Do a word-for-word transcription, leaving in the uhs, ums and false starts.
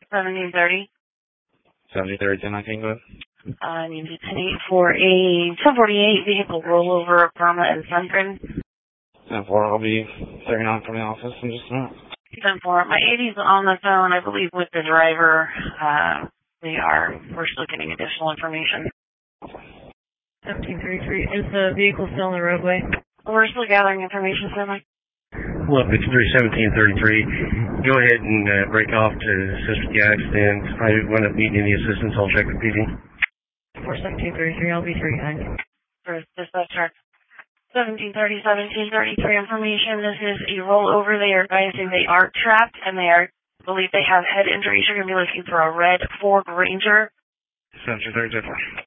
seventeen thirty. seventeen thirty, ten nineteen, go ahead. I need to take for a ten forty-eight vehicle rollover of Burma and Suncrin. ten four, I'll be thirty-nine from the office in just a minute. ten four, my eighty's on the phone, I believe, with the driver. Uh, we are, we're still getting additional information. seventeen thirty-three, is the vehicle still on the roadway? We're still gathering information, sir, Mike. Well, Victory seventeen thirty-three, go ahead and uh, break off to assist with the accident. If I want to need any assistance, I'll check with P D. For seventeen thirty-three, I'll be three nine. For dispatcher. seventeen thirty, seventeen thirty-three information. This is a rollover. They are advising they are trapped and they are, believe they have head injuries. You're going to be looking for a red Ford Ranger. seventeen thirty,